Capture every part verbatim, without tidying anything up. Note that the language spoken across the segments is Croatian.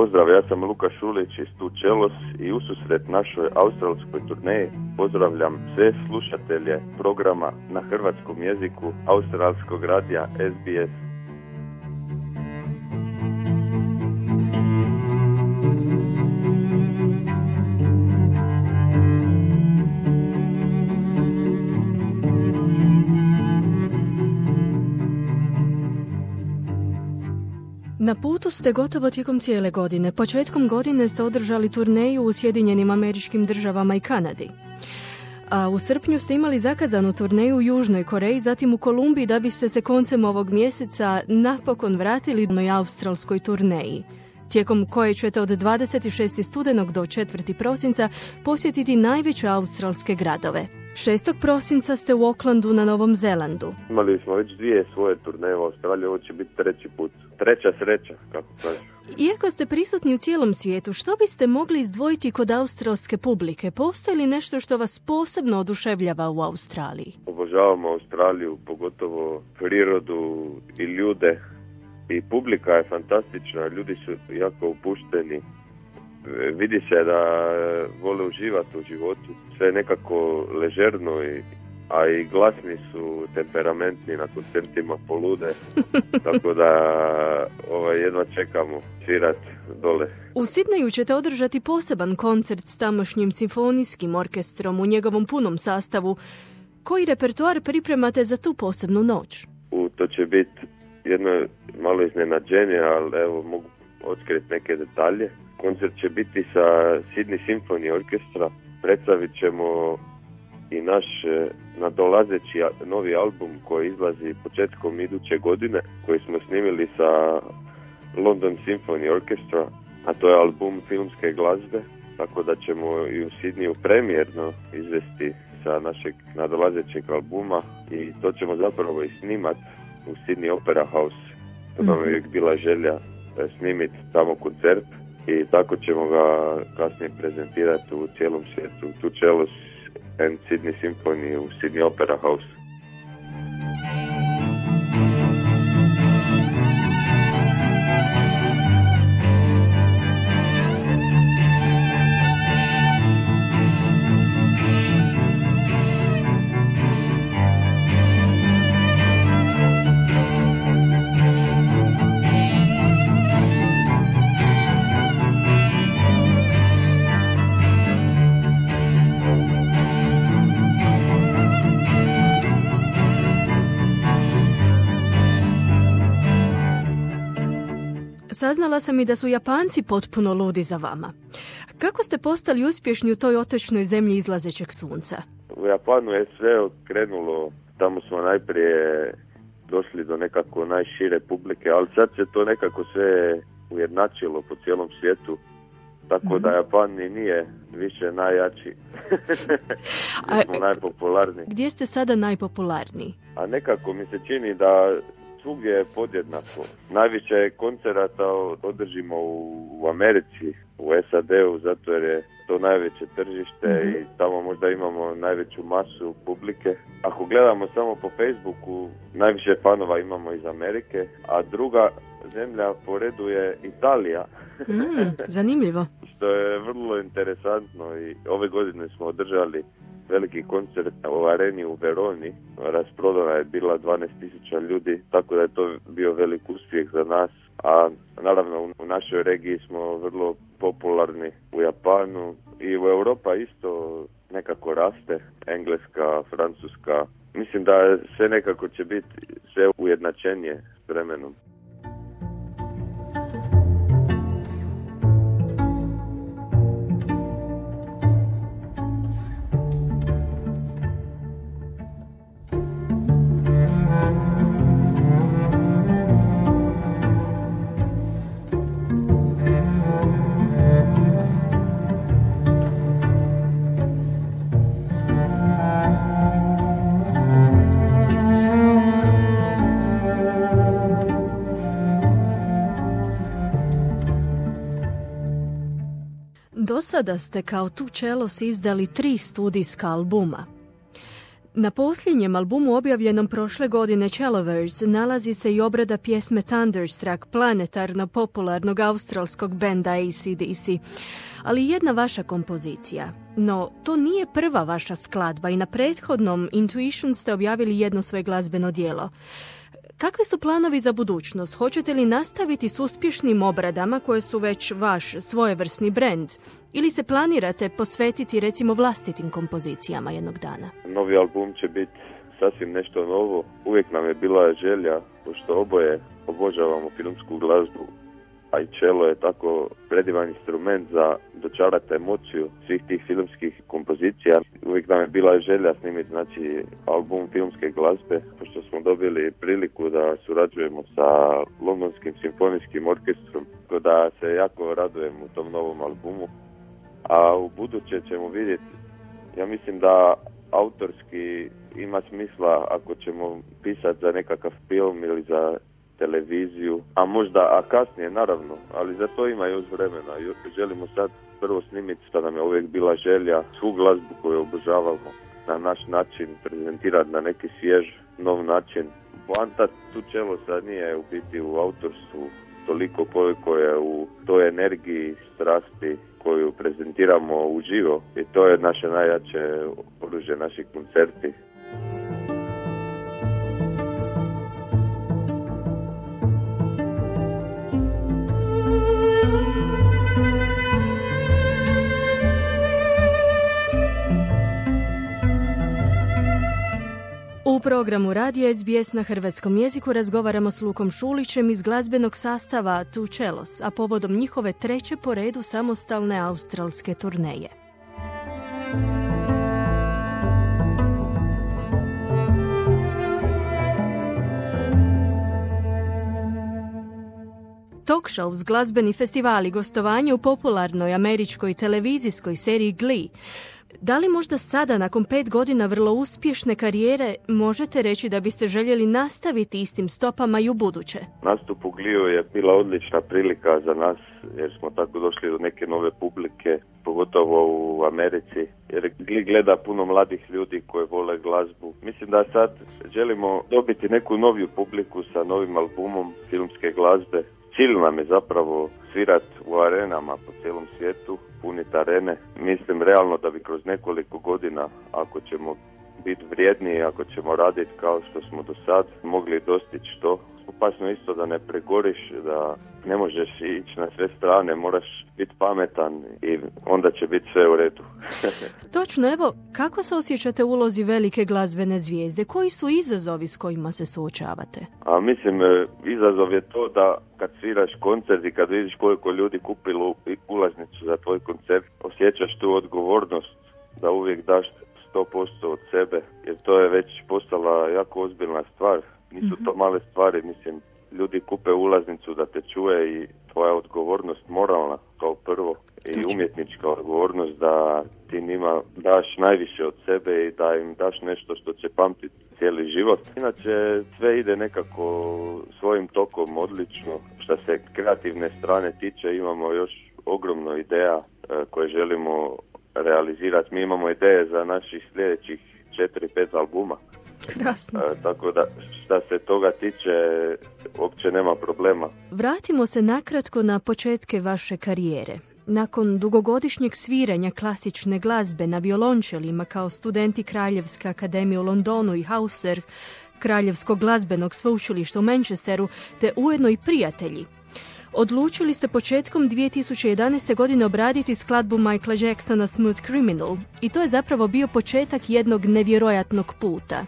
pozdrav, ja sam Luka Šulić iz Tu Čelos i ususret našoj australskoj turneji pozdravljam sve slušatelje programa na hrvatskom jeziku australskog radija S B S. Na putu ste gotovo tijekom cijele godine. Početkom godine ste održali turneju u Sjedinjenim Američkim Državama i Kanadi. A u srpnju ste imali zakazanu turneju u Južnoj Koreji, zatim u Kolumbiji, da biste se koncem ovog mjeseca napokon vratili na australskoj turneji, tijekom koje ćete od dvadeset šestog studenog do četvrtog prosinca posjetiti najveće australske gradove. šestog prosinca ste u Aucklandu na Novom Zelandu. Imali smo već dvije svoje turneje u Australiji, ovo će biti treći put. Treća sreća, kako kažu. Iako ste prisutni u cijelom svijetu, što biste mogli izdvojiti kod australske publike? Postoji li nešto što vas posebno oduševljava u Australiji? Obožavamo Australiju, pogotovo prirodu i ljude. I publika je fantastična, ljudi su jako opušteni. Vidi se da vole uživati u životu. Sve je nekako ležerno, i, a i glasni su, temperamentni, na koncertima polude. Tako da ovaj, jedva čekamo svirat dole. U Sidneju ćete održati poseban koncert s tamošnjim simfonijskim orkestrom u njegovom punom sastavu. Koji repertoar pripremate za tu posebnu noć? U, to će biti jedno malo iznenađenje, ali evo mogu otkriti neke detalje. Koncert će biti sa Sydney Symphony Orkestra. Predstavit ćemo i naš nadolazeći novi album koji izlazi početkom iduće godine, koji smo snimili sa London Symphony Orchestra, a to je album filmske glazbe, tako da ćemo i u Sydneyu premijerno izvesti sa našeg nadolazećeg albuma, i to ćemo zapravo i snimat u Sydney Opera House. To nam je uvijek bila želja snimiti tamo koncert, i tako ćemo ga kasnije prezentirati u cijelom svijetu. Tu Čelos and Sydney Symphony u Sydney Opera House. Saznala sam i da su Japanci potpuno ludi za vama. Kako ste postali uspješni u toj otočnoj zemlji izlazećeg sunca? U Japanu je sve krenulo, tamo smo najprije došli do nekako najšire publike, ali sad se to nekako sve ujednačilo po cijelom svijetu, tako mm-hmm. da Japan nije više najjači. Mi smo najpopularniji. Gdje ste sada najpopularniji? A nekako mi se čini da svugdje je podjednako. Najviše koncerata održimo u, u Americi, u S A D-u, zato jer je to najveće tržište mm-hmm. i tamo možda imamo najveću masu publike. Ako gledamo samo po Facebooku, najviše fanova imamo iz Amerike, a druga zemlja po redu je Italija. Mm, zanimljivo. Što je vrlo interesantno, i ove godine smo održali veliki koncert u areni u Veroni. Rasprodana je bila dvanaest tisuća ljudi, tako da je to bio velik uspjeh za nas. A naravno u našoj regiji smo vrlo popularni, u Japanu i u Europa isto nekako raste. Engleska, Francuska. Mislim da sve nekako će biti sve ujednačenije s vremenom. Do sada ste kao Tu Čelos izdali tri studijska albuma. Na posljednjem albumu objavljenom prošle godine Cellovers nalazi se i obrada pjesme Thunderstruck planetarno popularnog australskog benda A C D C, ali jedna vaša kompozicija. No, to nije prva vaša skladba i na prethodnom Intuition ste objavili jedno svoje glazbeno djelo. Kakvi su planovi za budućnost? Hoćete li nastaviti s uspješnim obradama koje su već vaš svojevrsni brend? Ili se planirate posvetiti recimo vlastitim kompozicijama jednog dana? Novi album će biti sasvim nešto novo. Uvijek nam je bila želja, pošto oboje obožavamo filmsku glazbu, a i cello je tako predivan instrument za dočarati emociju svih tih filmskih kompozicija. Uvijek nam je bila želja snimiti znači, album filmske glazbe, pošto smo dobili priliku da surađujemo sa Londonskim simfonijskim orkestrom, tako da se jako radujem u tom novom albumu. A u buduće ćemo vidjeti, ja mislim da autorski ima smisla ako ćemo pisati za nekakav film ili za televiziju, a možda, a kasnije naravno, ali za to ima još vremena. Želimo sad prvo snimiti, što nam je uvijek bila želja, svu glazbu koju obožavamo na naš način prezentirati na neki svjež, nov način. Poanta tu Cellosa nije u biti u autorstvu toliko koliko je u toj energiji, strasti koju prezentiramo uživo i to je naše najjače oružje, naši koncerti. U programu Radija S B S na hrvatskom jeziku razgovaramo s Lukom Šulićem iz glazbenog sastava Two Cellos, a povodom njihove treće po redu samostalne australske turneje. Talk shows, glazbeni festivali, gostovanje u popularnoj američkoj televizijskoj seriji Glee. Da li možda sada, nakon pet godina vrlo uspješne karijere, možete reći da biste željeli nastaviti istim stopama i u buduće? Nastup u Glee-u je bila odlična prilika za nas, jer smo tako došli do neke nove publike, pogotovo u Americi, jer Glee gleda puno mladih ljudi koji vole glazbu. Mislim da sad želimo dobiti neku noviju publiku sa novim albumom filmske glazbe. Cilj nam je zapravo svirat u arenama po cijelom svijetu, puniti arene. Mislim realno da bi kroz nekoliko godina, ako ćemo biti vrijedniji, ako ćemo raditi kao što smo do sad, mogli dostići to. Opasno isto da ne pregoriš, da ne možeš ići na sve strane, moraš biti pametan i onda će biti sve u redu. Točno, evo, kako se osjećate u ulozi velike glazbene zvijezde? Koji su izazovi s kojima se suočavate? A mislim, izazov je to da kad sviraš koncert i kad vidiš koliko ljudi kupilo ulaznicu za tvoj koncert, osjećaš tu odgovornost da uvijek daš sto posto od sebe, jer to je već postala jako ozbiljna stvar. Nisu to male stvari, mislim, ljudi kupe ulaznicu da te čuje i tvoja odgovornost moralna kao prvo i umjetnička odgovornost da ti njima daš najviše od sebe i da im daš nešto što će pamtiti cijeli život. Inače, sve ide nekako svojim tokom odlično. Što se kreativne strane tiče, imamo još ogromno ideja e, koje želimo realizirati. Mi imamo ideje za naših sljedećih četiri pet albuma. Krasno. E, tako da što se toga tiče uopće nema problema. Vratimo se nakratko na početke vaše karijere. Nakon dugogodišnjeg sviranja klasične glazbe na violončelima kao studenti Kraljevske akademije u Londonu i Hauser, Kraljevskog glazbenog sveučilišta u Manchesteru, te ujedno i prijatelji, odlučili ste početkom dvije tisuće jedanaeste. godine obraditi skladbu Michaela Jacksona Smooth Criminal i to je zapravo bio početak jednog nevjerojatnog puta.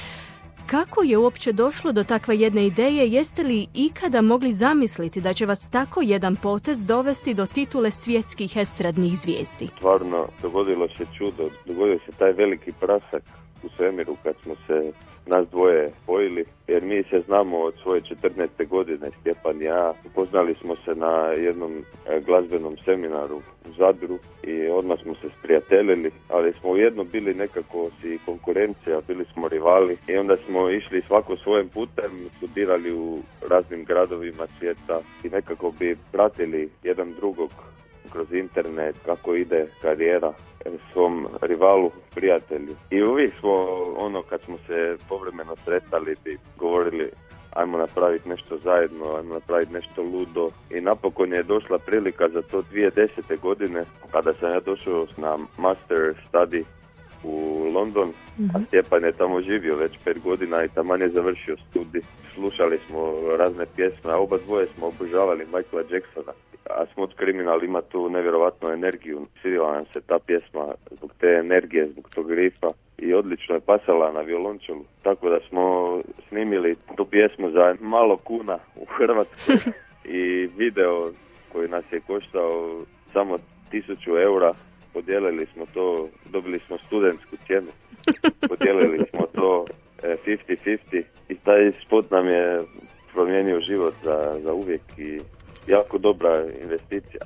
Kako je uopće došlo do takve jedne ideje? Jeste li ikada mogli zamisliti da će vas tako jedan potez dovesti do titule svjetskih estradnih zvijezdi? Stvarno, dogodilo se čudo, dogodio se taj veliki prasak u svemiru kad smo se nas dvoje spojili, jer mi se znamo od svoje četrnaeste godine, Stjepan i ja. Upoznali smo se na jednom glazbenom seminaru u Zadru i odmah smo se sprijateljili, ali smo ujedno bili nekako si konkurencija, bili smo rivali i onda smo išli svako svojim putem, studirali u raznim gradovima svijeta i nekako bi pratili jedan drugog kroz internet, kako ide karijera. svom rivalu, prijatelju. I uvijek smo, ono, kad smo se povremeno sretali, bi govorili ajmo napraviti nešto zajedno, ajmo napraviti nešto ludo. I napokon je došla prilika za to dvije tisuće desete. godine, kada sam ja došao na master study u London, mm-hmm. a Stjepan je tamo živio već pet godina i taman je završio studij. Slušali smo razne pjesme, a oba dvoje smo obožavali Michaela Jacksona. A Smooth Criminal ima tu nevjerovatnu energiju. Svidjela nam se ta pjesma zbog te energije, zbog tog rifa i odlično je pasala na violončelu. Tako da smo snimili tu pjesmu za malo kuna u Hrvatskoj i video koji nas je koštao samo tisuću eura. Podijelili smo to, dobili smo studentsku cijenu, podijelili smo to pedeset pedeset i taj spot nam je promijenio život za, za uvijek i jako dobra investicija.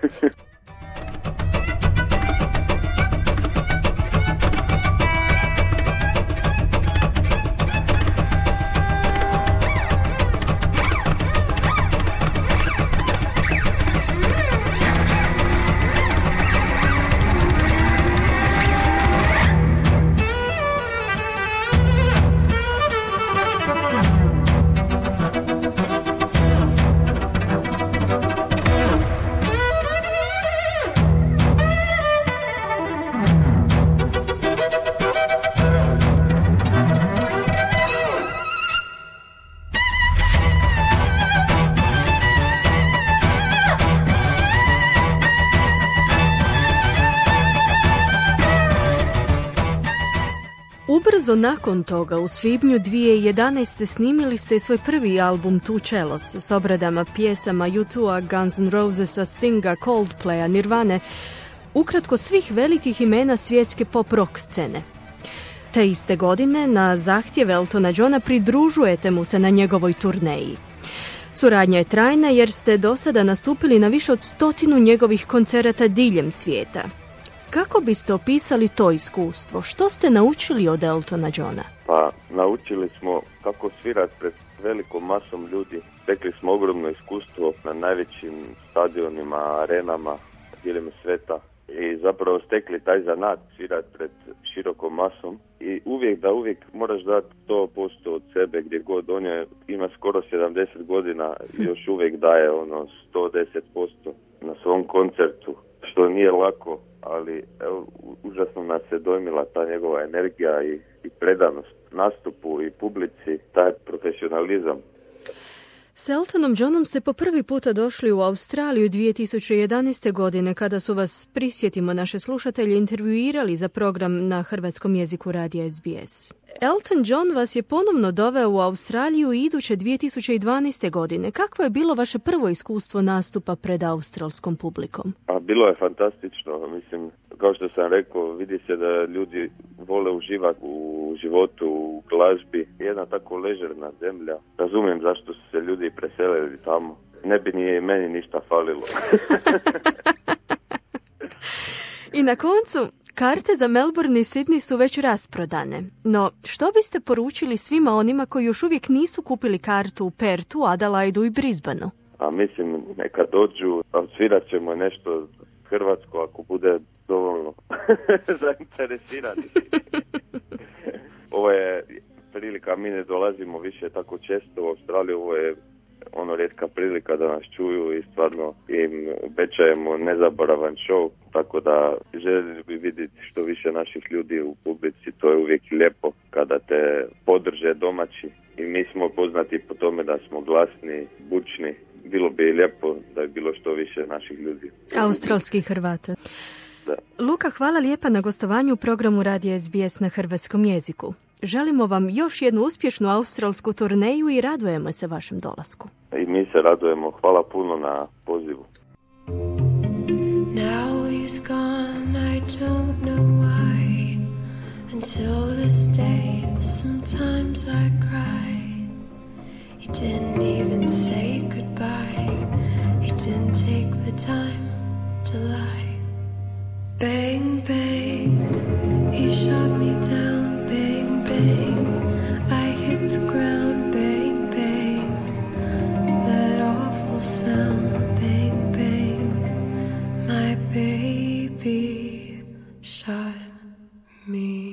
Ubrzo nakon toga, u svibnju dvije tisuće jedanaeste. snimili ste svoj prvi album Two Cellos s obradama pjesama U dva, Guns N' Rosesa, Stinga, Coldplaya, Nirvane, ukratko svih velikih imena svjetske pop rock scene. Te iste godine, na zahtjev Eltona Johna, pridružujete mu se na njegovoj turneji. Suradnja je trajna jer ste do sada nastupili na više od stotinu njegovih koncerata diljem svijeta. Kako biste opisali to iskustvo? Što ste naučili od Eltona Johna? Pa, naučili smo kako svirati pred velikom masom ljudi. Stekli smo ogromno iskustvo na najvećim stadionima, arenama, diljem sveta. I zapravo stekli taj zanat svirati pred širokom masom. I uvijek da uvijek moraš dati sto posto od sebe gdje god. On je, ima skoro sedamdeset godina i još uvijek daje ono sto deset posto na svom koncertu. Što nije lako, ali evo, užasno nas je dojmila ta njegova energija i, i predanost nastupu i publici, taj profesionalizam. S Eltonom Johnom ste po prvi puta došli u Australiju dvije tisuće jedanaeste. godine, kada su vas, prisjetimo naše slušatelje, intervjuirali za program na hrvatskom jeziku radija S B S. Elton John vas je ponovno doveo u Australiju iduće dvije tisuće dvanaeste. godine. Kakvo je bilo vaše prvo iskustvo nastupa pred australskom publikom? A bilo je fantastično. Mislim, kao što sam rekao, vidi se da ljudi vole uživati u životu, u glazbi. Jedna tako ležerna zemlja. Razumijem zašto su se ljudi preselili tamo. Ne bi ni meni ništa falilo. I na koncu, karte za Melbourne i Sydney su već rasprodane. No, što biste poručili svima onima koji još uvijek nisu kupili kartu u Perthu, Adelaidu i Brisbaneu? A mislim, neka dođu, a svirat ćemo nešto hrvatsko ako bude dovoljno zainteresirani. Ovo je prilika, mi ne dolazimo više tako često u Australiju, ovo je ono rijetka prilika da nas čuju i stvarno im obećajemo nezaboravan show, tako da želim bi vidjeti što više naših ljudi u publici, to je uvijek lijepo kada te podrže domaći i mi smo poznati po tome da smo glasni, bučni, bilo bi lijepo da je bilo što više naših ljudi. Australskih Hrvata. Da. Luka, hvala lijepa na gostovanju u programu Radija S B S na hrvatskom jeziku. Želimo vam još jednu uspješnu australsku turneju i radujemo se vašem dolasku. I mi se radujemo. Hvala puno na pozivu. Now he's gone, I don't know why. Until this day, sometimes I cry. He didn't even say goodbye. He didn't take the time to lie. Bang, bang, he shot me down. Bang, bang, I hit the ground. Bang, bang, that awful sound. Bang, bang, my baby shut me